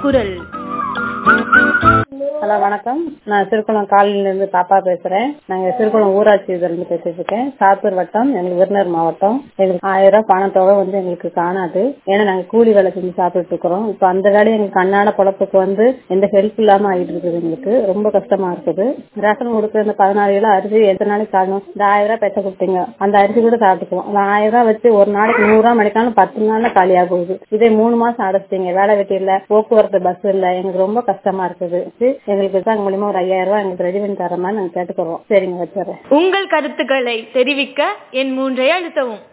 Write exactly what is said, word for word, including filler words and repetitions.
குரல். ஹலோ வணக்கம். நான் சிறுகுளம் காலனில இருந்து பாப்பா பேசுறேன். நாங்க சிறுகுளம் ஊராட்சி இதுல இருந்து பேசிட்டு இருக்கேன். சாத்தூர் வட்டம், எங்களுக்கு விருதுநகர் மாவட்டம். எங்களுக்கு ஆயிரம் ரூபாய் பணத்தொகை வந்து எங்களுக்கு காணாது. ஏன்னா நாங்க கூலி வேலை செஞ்சு சாப்பிட்டு இருக்கிறோம். இப்ப அந்த வேலை எங்களுக்கு அன்னாட பொழப்புக்கு வந்து எந்த ஹெல்ப் இல்லாம ஆயிட்டு இருக்குது. எங்களுக்கு ரொம்ப கஷ்டமா இருக்குது. ரேஷன் கொடுக்குற இந்த பதினாறு கிலோ அரிசி எத்தனை நாளைக்கு காணும்? இந்த ஆயிரம் ரூபாய் பெற்ற கொடுத்தீங்க, அந்த அரிசி கூட சாப்பிட்டுக்குவோம். அந்த ஆயிரம் ரூபாய் வச்சு ஒரு நாளைக்கு நூறு ரூபாய் மணிக்காலும் பத்து நாள்ல காலியா போகுது. இதே மூணு மாசம் அடைச்சிட்டீங்க, வேலை வெட்டி இல்ல, போக்குவரத்து பஸ் இல்ல, எங்களுக்கு ரொம்ப கஷ்டமா இருக்குது. எங்களுக்கு தான் மூலியமா ஒரு ஐயாயிரம் ரூபாய் எங்களுக்கு ரெடி பண்ணி தர மாதிரி நாங்க கேட்டுக்கிறோம். சரிங்க, வச்சுறேன். உங்கள் கருத்துக்களை தெரிவிக்க என் மூன்றை அழுத்தவும்.